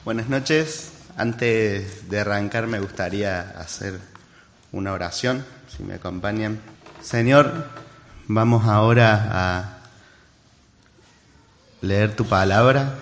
Buenas noches. Antes de arrancar me gustaría hacer una oración, si me acompañan. Señor, vamos ahora a leer tu palabra.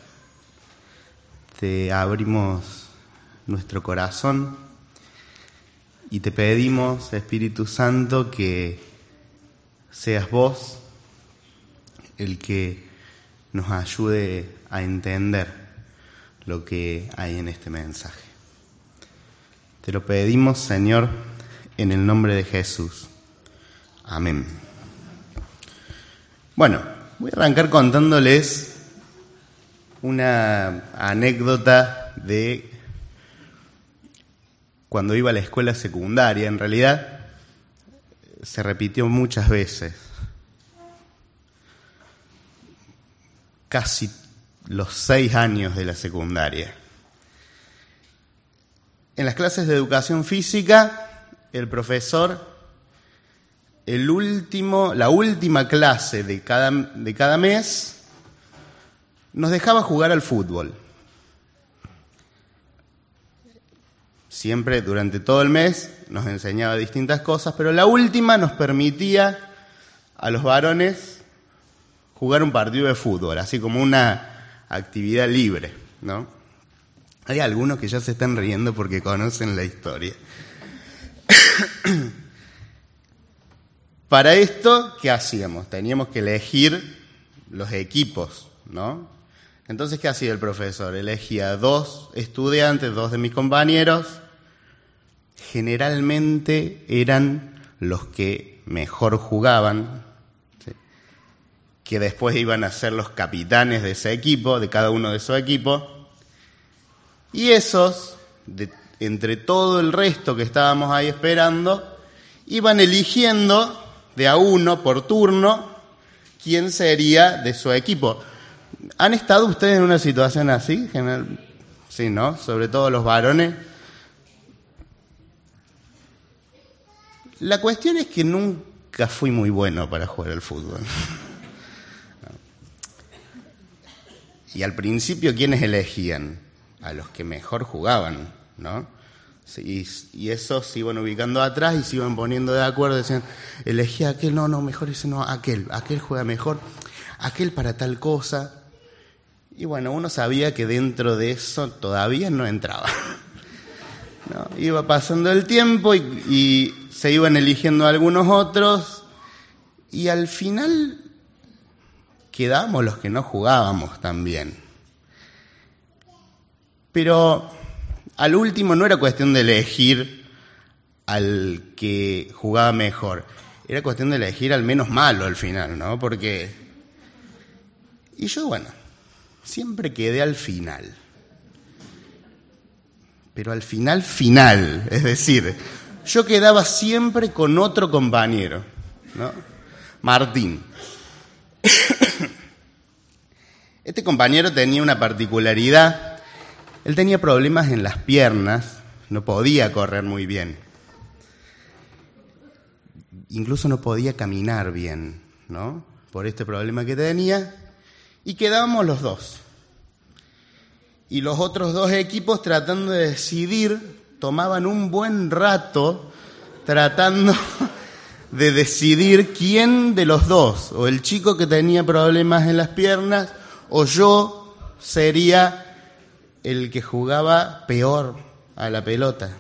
Te abrimos nuestro corazón y te pedimos, Espíritu Santo, que seas vos el que nos ayude a entender lo que hay en este mensaje. Te lo pedimos, Señor, en el nombre de Jesús. Amén. Bueno, voy a arrancar contándoles una anécdota de cuando iba a la escuela secundaria. En realidad, se repitió muchas veces. Casi los 6 años de la secundaria. En las clases de educación física, el profesor, la última clase de cada mes, nos dejaba jugar al fútbol. Siempre, durante todo el mes, nos enseñaba distintas cosas, pero la última nos permitía a los varones jugar un partido de fútbol, así como una actividad libre, ¿no? Hay algunos que ya se están riendo porque conocen la historia. Para esto, ¿qué hacíamos? Teníamos que elegir los equipos, ¿no? Entonces, ¿qué hacía el profesor? Elegía 2 estudiantes, 2 de mis compañeros. Generalmente eran los que mejor jugaban, que después iban a ser los capitanes de ese equipo, de cada uno de esos equipos. Y esos, entre todo el resto que estábamos ahí esperando, iban eligiendo de a uno por turno quién sería de su equipo. ¿Han estado ustedes en una situación así? Sí, ¿no? Sobre todo los varones. La cuestión es que nunca fui muy bueno para jugar al fútbol. Y al principio, ¿quiénes elegían? A los que mejor jugaban, ¿no? Y esos se iban ubicando atrás y se iban poniendo de acuerdo, decían, elegí a aquel, no, mejor ese no, aquel juega mejor, aquel para tal cosa. Y bueno, uno sabía que dentro de eso todavía no entraba, ¿no? Iba pasando el tiempo y se iban eligiendo algunos otros, y al final quedábamos los que no jugábamos tan bien. Pero al último no era cuestión de elegir al que jugaba mejor, era cuestión de elegir al menos malo al final, ¿no? Y yo, bueno, siempre quedé al final. Pero al final, es decir, yo quedaba siempre con otro compañero, ¿no? Martín. Este compañero tenía una particularidad. Él tenía problemas en las piernas, no podía correr muy bien. Incluso no podía caminar bien, ¿no? Por este problema que tenía. Y quedábamos los dos. Y los otros 2 equipos, tratando de decidir, tomaban un buen rato tratando de decidir quién de los dos, o el chico que tenía problemas en las piernas, o yo sería el que jugaba peor a la pelota.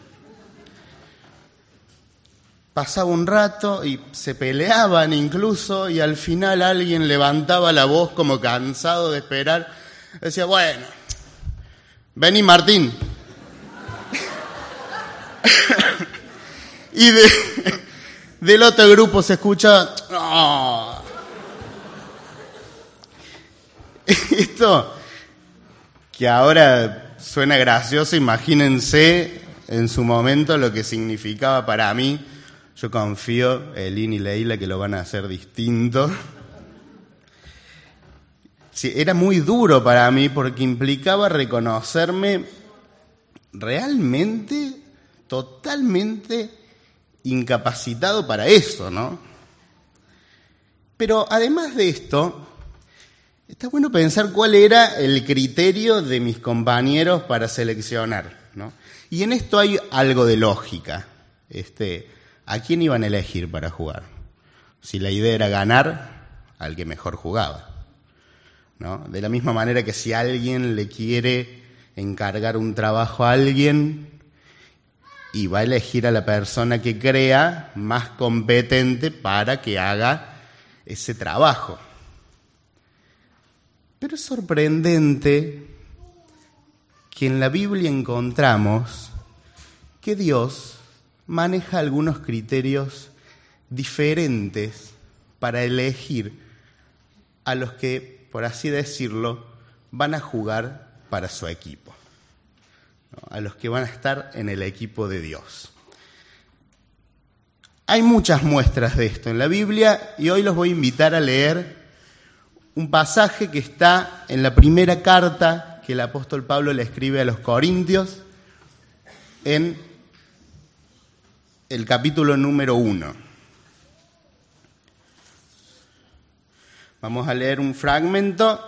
Pasaba un rato y se peleaban incluso, y al final alguien levantaba la voz como cansado de esperar. Decía, bueno, vení Martín. Y del otro grupo se escucha, no. Esto, que ahora suena gracioso, imagínense en su momento lo que significaba para mí. Yo confío, Elín y Leila, que lo van a hacer distinto. Sí, era muy duro para mí porque implicaba reconocerme realmente, totalmente incapacitado para eso, ¿no? Pero además de esto, está bueno pensar cuál era el criterio de mis compañeros para seleccionar, ¿no? Y en esto hay algo de lógica. ¿A quién iban a elegir para jugar? Si la idea era ganar, al que mejor jugaba, ¿no? De la misma manera que si alguien le quiere encargar un trabajo a alguien, y va a elegir a la persona que crea más competente para que haga ese trabajo. Pero es sorprendente que en la Biblia encontramos que Dios maneja algunos criterios diferentes para elegir a los que, por así decirlo, van a jugar para su equipo, ¿no? A los que van a estar en el equipo de Dios. Hay muchas muestras de esto en la Biblia y hoy los voy a invitar a leer un pasaje que está en la primera carta que el apóstol Pablo le escribe a los Corintios, en el capítulo número 1. Vamos a leer un fragmento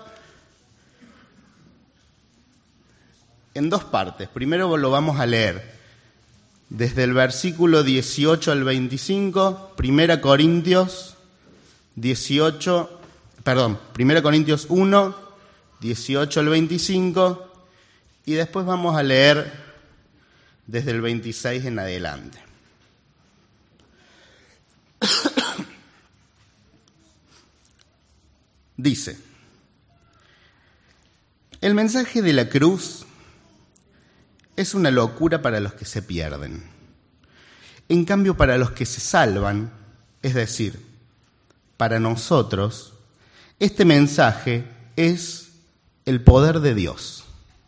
en dos partes. Primero lo vamos a leer desde el versículo 18 al 25, 1 Corintios 1, 18 al 25, y después vamos a leer desde el 26 en adelante. Dice: el mensaje de la cruz es una locura para los que se pierden. En cambio, para los que se salvan, es decir, para nosotros, este mensaje es el poder de Dios.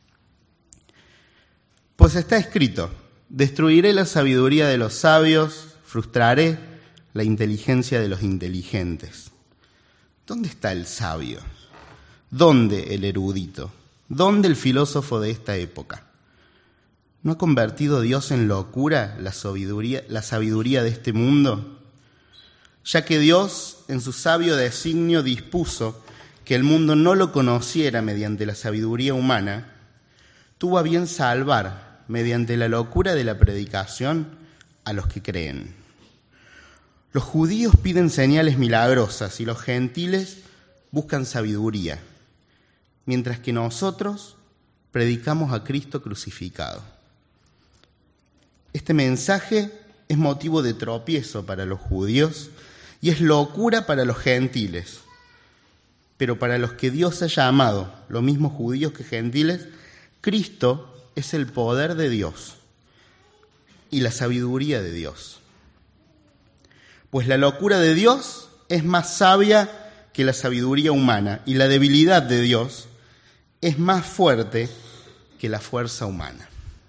Pues está escrito: destruiré la sabiduría de los sabios, frustraré la inteligencia de los inteligentes. ¿Dónde está el sabio? ¿Dónde el erudito? ¿Dónde el filósofo de esta época? ¿No ha convertido Dios en locura la sabiduría de este mundo? Ya que Dios, en su sabio designio, dispuso que el mundo no lo conociera mediante la sabiduría humana, tuvo a bien salvar, mediante la locura de la predicación, a los que creen. Los judíos piden señales milagrosas y los gentiles buscan sabiduría, mientras que nosotros predicamos a Cristo crucificado. Este mensaje es motivo de tropiezo para los judíos y es locura para los gentiles. Pero para los que Dios ha llamado, lo mismo judíos que gentiles, Cristo es el poder de Dios y la sabiduría de Dios. Pues la locura de Dios es más sabia que la sabiduría humana y la debilidad de Dios es más fuerte que la fuerza humana.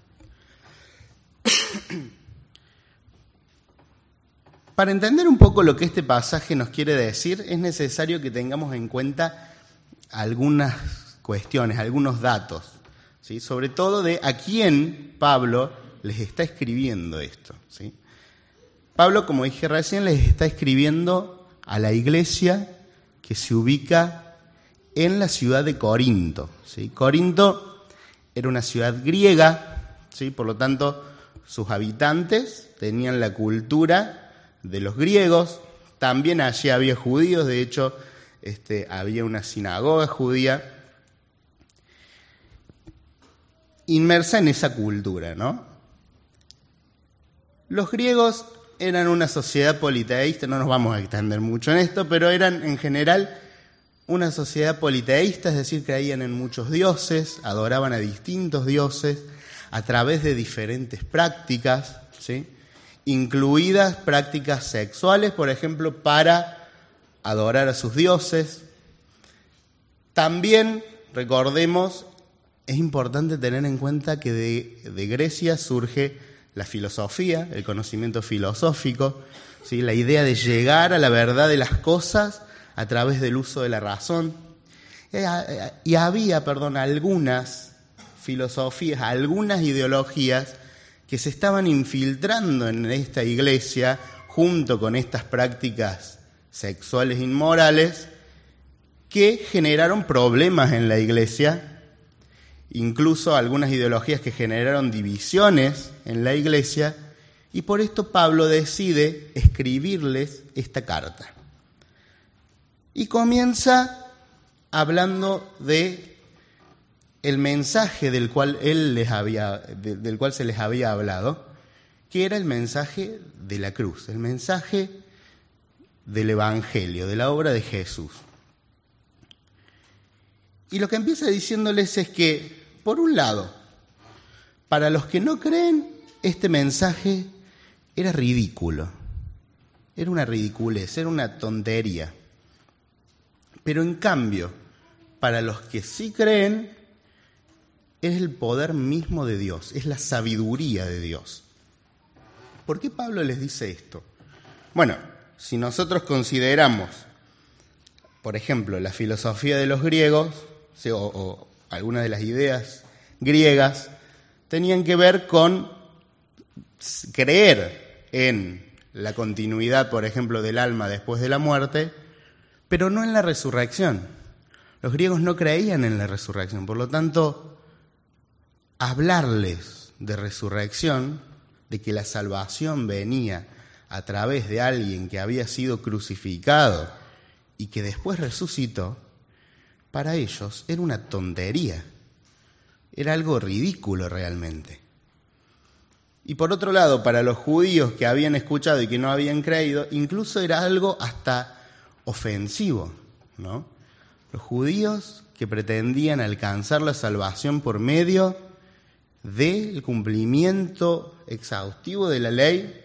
Para entender un poco lo que este pasaje nos quiere decir, es necesario que tengamos en cuenta algunas cuestiones, algunos datos, ¿sí? Sobre todo de a quién Pablo les está escribiendo esto, ¿sí? Pablo, como dije recién, les está escribiendo a la iglesia que se ubica en la ciudad de Corinto, ¿sí? Corinto era una ciudad griega, ¿sí? Por lo tanto, sus habitantes tenían la cultura de los griegos. También allí había judíos, de hecho, había una sinagoga judía inmersa en esa cultura, ¿no? Los griegos eran una sociedad politeísta, no nos vamos a extender mucho en esto, pero eran en general una sociedad politeísta, es decir, creían en muchos dioses, adoraban a distintos dioses a través de diferentes prácticas, ¿sí? Incluidas prácticas sexuales, por ejemplo, para adorar a sus dioses. También, recordemos, es importante tener en cuenta que de Grecia surge la filosofía, el conocimiento filosófico, ¿sí? La idea de llegar a la verdad de las cosas a través del uso de la razón. Y había, algunas filosofías, algunas ideologías que se estaban infiltrando en esta iglesia junto con estas prácticas sexuales inmorales que generaron problemas en la iglesia, incluso algunas ideologías que generaron divisiones en la iglesia, y por esto Pablo decide escribirles esta carta. Y comienza hablando de el mensaje del cual del cual se les había hablado, que era el mensaje de la cruz, el mensaje del Evangelio, de la obra de Jesús. Y lo que empieza diciéndoles es que, por un lado, para los que no creen, este mensaje era ridículo, era una ridiculez, era una tontería. Pero en cambio, para los que sí creen, es el poder mismo de Dios, es la sabiduría de Dios. ¿Por qué Pablo les dice esto? Bueno, si nosotros consideramos, por ejemplo, la filosofía de los griegos, o algunas de las ideas griegas, tenían que ver con creer en la continuidad, por ejemplo, del alma después de la muerte, pero no en la resurrección. Los griegos no creían en la resurrección, por lo tanto, hablarles de resurrección, de que la salvación venía a través de alguien que había sido crucificado y que después resucitó, para ellos era una tontería, era algo ridículo realmente. Y por otro lado, para los judíos que habían escuchado y que no habían creído, incluso era algo hasta ofensivo, ¿no? Los judíos que pretendían alcanzar la salvación por medio del cumplimiento exhaustivo de la ley,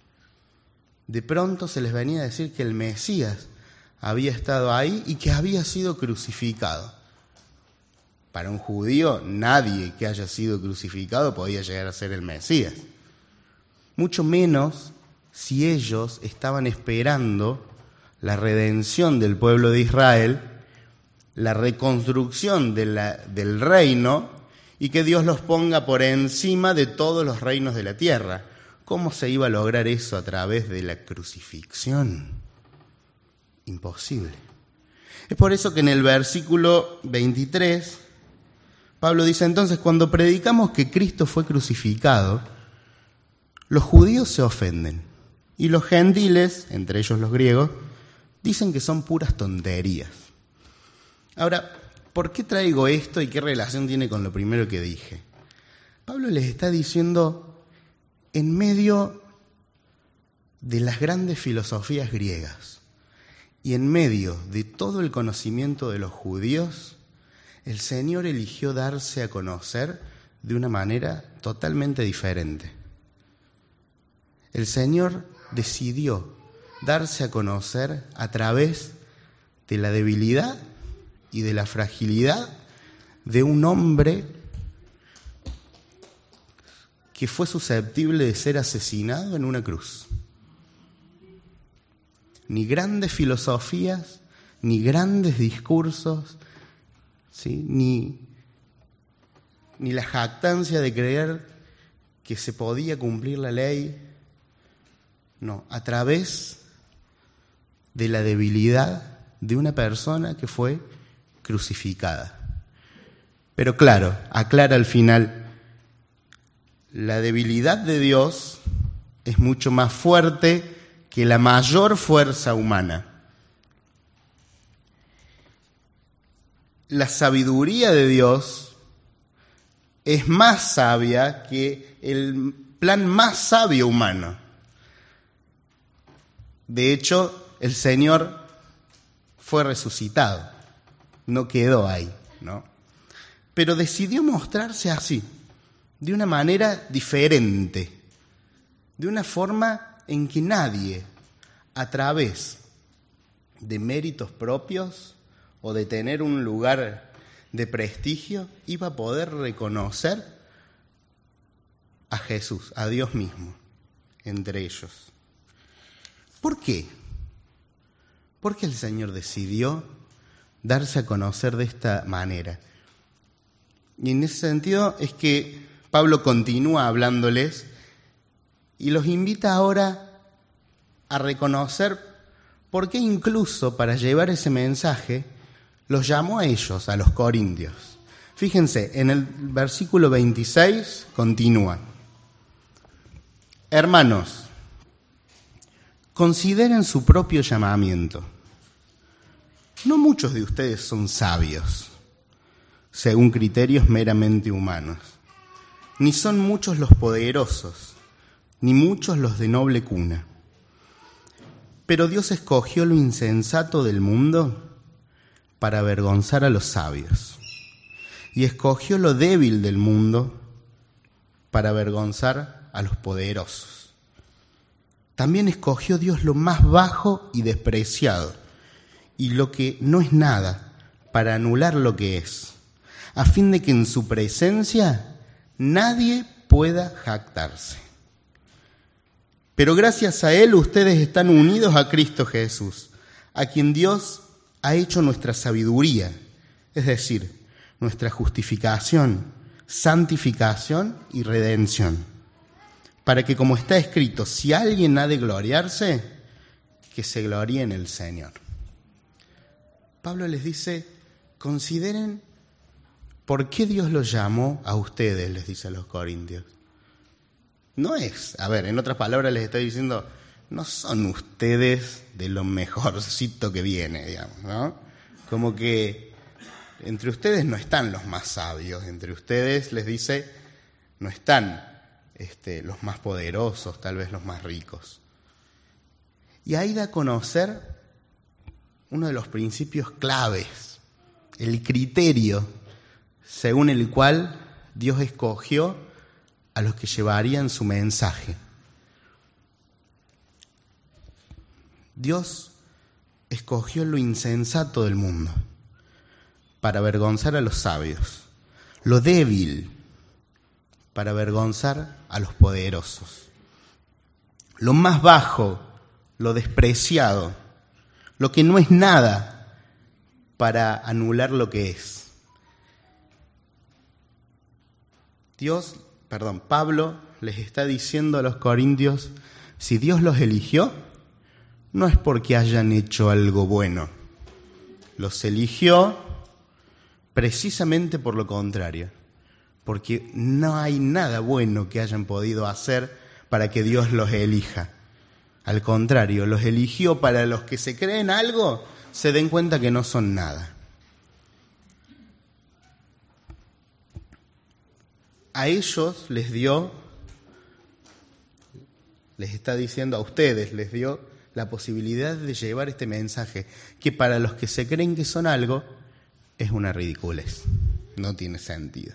de pronto se les venía a decir que el Mesías había estado ahí y que había sido crucificado. Para un judío, nadie que haya sido crucificado podía llegar a ser el Mesías. Mucho menos si ellos estaban esperando la redención del pueblo de Israel, la reconstrucción del reino, y que Dios los ponga por encima de todos los reinos de la tierra. ¿Cómo se iba a lograr eso a través de la crucifixión? Imposible. Es por eso que en el versículo 23, Pablo dice: entonces, cuando predicamos que Cristo fue crucificado, los judíos se ofenden, y los gentiles, entre ellos los griegos, dicen que son puras tonterías. Ahora, ¿por qué traigo esto y qué relación tiene con lo primero que dije? Pablo les está diciendo, en medio de las grandes filosofías griegas y en medio de todo el conocimiento de los judíos, el Señor eligió darse a conocer de una manera totalmente diferente. El Señor decidió darse a conocer a través de la debilidad y de la fragilidad de un hombre que fue susceptible de ser asesinado en una cruz. Ni grandes filosofías, ni grandes discursos, ¿sí? ni la jactancia de creer que se podía cumplir la ley. No, a través de la debilidad de una persona que fue crucificada. Pero claro, aclara al final, la debilidad de Dios es mucho más fuerte que la mayor fuerza humana. La sabiduría de Dios es más sabia que el plan más sabio humano. De hecho, el Señor fue resucitado, no quedó ahí, ¿no? Pero decidió mostrarse así, de una manera diferente, de una forma en que nadie, a través de méritos propios o de tener un lugar de prestigio, iba a poder reconocer a Jesús, a Dios mismo, entre ellos. ¿Por qué? ¿Por qué el Señor decidió darse a conocer de esta manera? Y en ese sentido es que Pablo continúa hablándoles y los invita ahora a reconocer por qué incluso para llevar ese mensaje los llamó a ellos, a los corintios. Fíjense, en el versículo 26 continúa: hermanos, consideren su propio llamamiento. No muchos de ustedes son sabios, según criterios meramente humanos, ni son muchos los poderosos, ni muchos los de noble cuna. Pero Dios escogió lo insensato del mundo para avergonzar a los sabios, y escogió lo débil del mundo para avergonzar a los poderosos. También escogió Dios lo más bajo y despreciado, y lo que no es nada, para anular lo que es, a fin de que en su presencia nadie pueda jactarse. Pero gracias a Él ustedes están unidos a Cristo Jesús, a quien Dios ha hecho nuestra sabiduría, es decir, nuestra justificación, santificación y redención, para que, como está escrito, si alguien ha de gloriarse, que se gloríe en el Señor. Pablo les dice, consideren por qué Dios los llamó a ustedes, les dice a los corintios. No es, en otras palabras les estoy diciendo, no son ustedes de lo mejorcito que viene, digamos, ¿no? Como que entre ustedes no están los más sabios, entre ustedes, les dice, no están los más poderosos, tal vez los más ricos. Y ahí da a conocer uno de los principios claves, el criterio según el cual Dios escogió a los que llevarían su mensaje. Dios escogió lo insensato del mundo para avergonzar a los sabios, lo débil para avergonzar a los poderosos, lo más bajo, lo despreciado, lo que no es nada, para anular lo que es. Pablo les está diciendo a los corintios, si Dios los eligió, no es porque hayan hecho algo bueno. Los eligió precisamente por lo contrario, porque no hay nada bueno que hayan podido hacer para que Dios los elija. Al contrario, los eligió para los que se creen algo, se den cuenta que no son nada. A ellos les está diciendo a ustedes, les dio la posibilidad de llevar este mensaje, que para los que se creen que son algo, es una ridiculez, no tiene sentido.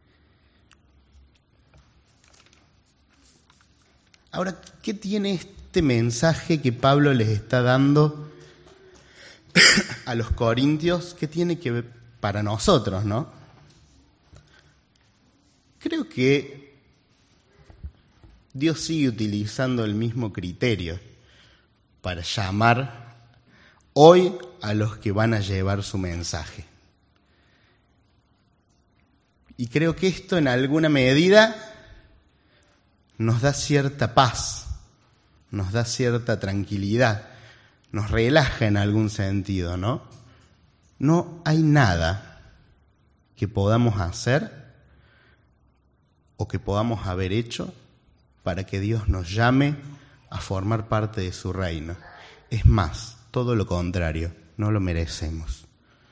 Ahora, ¿qué tiene este mensaje que Pablo les está dando a los corintios? ¿Qué tiene que ver para nosotros, no? Creo que Dios sigue utilizando el mismo criterio para llamar hoy a los que van a llevar su mensaje. Y creo que esto en alguna medida nos da cierta paz, nos da cierta tranquilidad, nos relaja en algún sentido, ¿no? No hay nada que podamos hacer o que podamos haber hecho para que Dios nos llame a formar parte de su reino. Es más, todo lo contrario, no lo merecemos.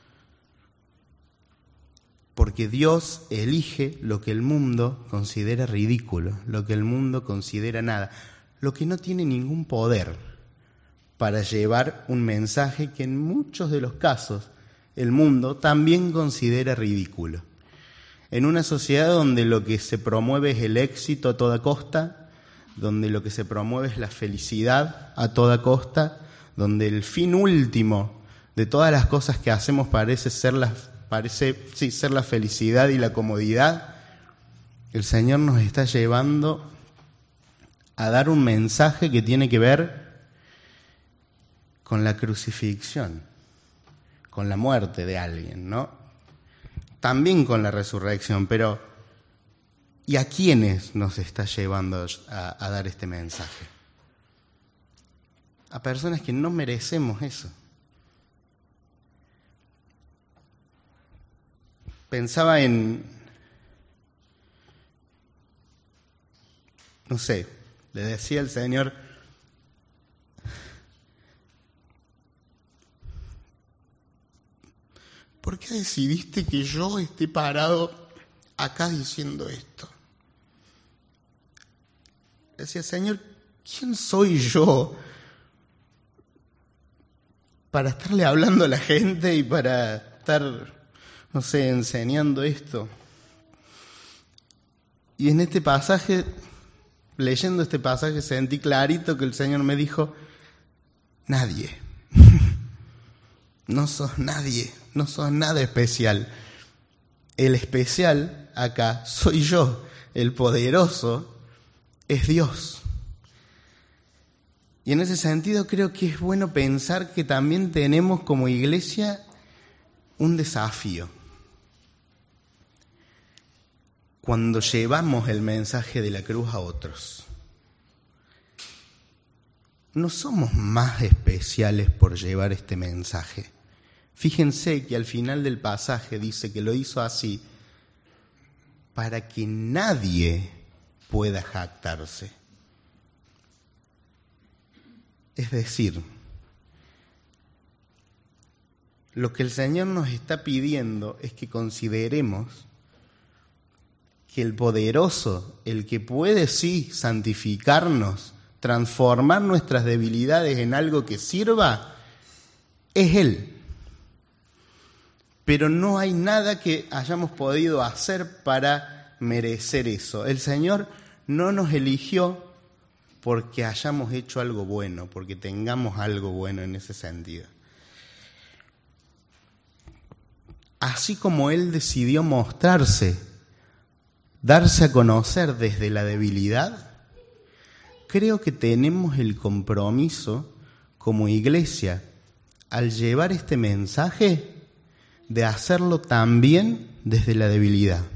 Porque Dios elige lo que el mundo considera ridículo, lo que el mundo considera nada, lo que no tiene ningún poder para llevar un mensaje que en muchos de los casos el mundo también considera ridículo. En una sociedad donde lo que se promueve es el éxito a toda costa, donde lo que se promueve es la felicidad a toda costa, donde el fin último de todas las cosas que hacemos parece ser la felicidad y la comodidad, el Señor nos está llevando a dar un mensaje que tiene que ver con la crucifixión, con la muerte de alguien, ¿no? También con la resurrección, pero ¿y a quiénes nos está llevando a dar este mensaje? A personas que no merecemos eso. pensaba en, no sé, le decía al Señor, ¿por qué decidiste que yo esté parado acá diciendo esto? Decía, Señor, ¿quién soy yo para estarle hablando a la gente y para estar, no sé, enseñando esto? Y en este pasaje, leyendo este pasaje, sentí clarito que el Señor me dijo, nadie. No sos nadie, no sos nada especial. El especial acá soy yo, el poderoso es Dios. Y en ese sentido creo que es bueno pensar que también tenemos como iglesia un desafío. Cuando llevamos el mensaje de la cruz a otros, no somos más especiales por llevar este mensaje. Fíjense que al final del pasaje dice que lo hizo así para que nadie pueda jactarse. Es decir, lo que el Señor nos está pidiendo es que consideremos que el poderoso, el que puede sí santificarnos, transformar nuestras debilidades en algo que sirva, es Él. Pero no hay nada que hayamos podido hacer para merecer eso. El Señor no nos eligió porque hayamos hecho algo bueno, porque tengamos algo bueno en ese sentido. Así como Él decidió mostrarse, darse a conocer desde la debilidad, creo que tenemos el compromiso como iglesia, al llevar este mensaje, de hacerlo también desde la debilidad.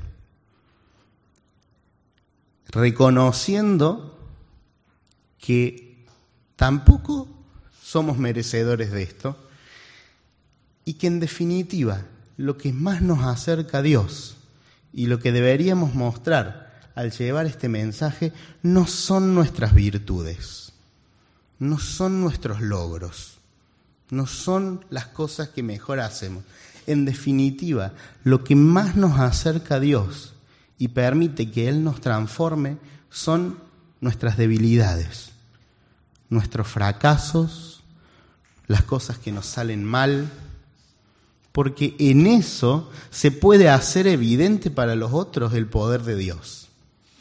Reconociendo que tampoco somos merecedores de esto y que en definitiva lo que más nos acerca a Dios y lo que deberíamos mostrar al llevar este mensaje no son nuestras virtudes, no son nuestros logros, no son las cosas que mejor hacemos. En definitiva, lo que más nos acerca a Dios y permite que Él nos transforme son nuestras debilidades, nuestros fracasos, las cosas que nos salen mal, porque en eso se puede hacer evidente para los otros el poder de Dios.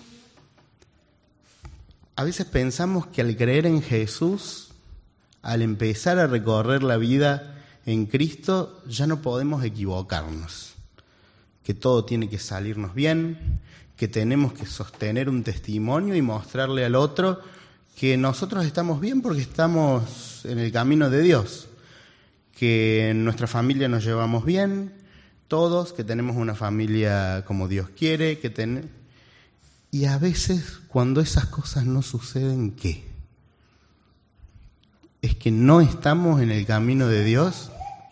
A veces pensamos que al creer en Jesús, al empezar a recorrer la vida en Cristo, ya no podemos equivocarnos, que todo tiene que salirnos bien, que tenemos que sostener un testimonio y mostrarle al otro que nosotros estamos bien porque estamos en el camino de Dios, que en nuestra familia nos llevamos bien, todos, que tenemos una familia como Dios quiere, y a veces cuando esas cosas no suceden, ¿qué? ¿Es que no estamos en el camino de Dios?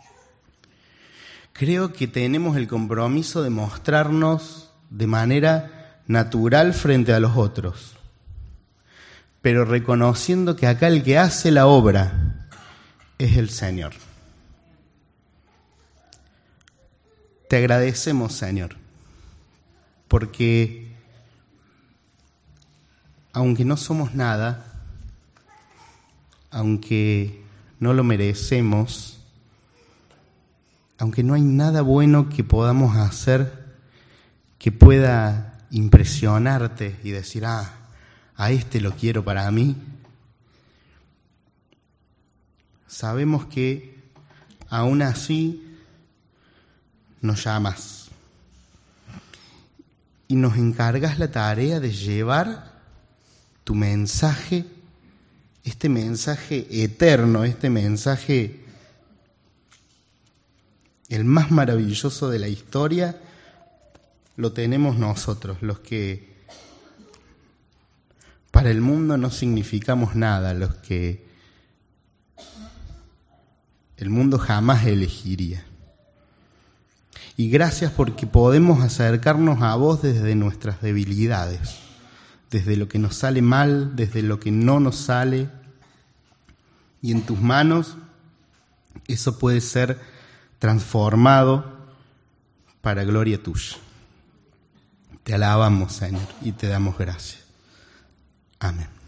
Creo que tenemos el compromiso de mostrarnos de manera natural frente a los otros, pero reconociendo que acá el que hace la obra es el Señor. Te agradecemos, Señor, porque aunque no somos nada, aunque no lo merecemos, aunque no hay nada bueno que podamos hacer que pueda impresionarte y decir, a este lo quiero para mí, sabemos que aún así nos llamas y nos encargas la tarea de llevar tu mensaje, este mensaje eterno, este mensaje el más maravilloso de la historia, lo tenemos nosotros, los que para el mundo no significamos nada, los que el mundo jamás elegiría. Y gracias porque podemos acercarnos a vos desde nuestras debilidades, desde lo que nos sale mal, desde lo que no nos sale. Y en tus manos eso puede ser transformado para gloria tuya. Te alabamos, Señor, y te damos gracias. Amén.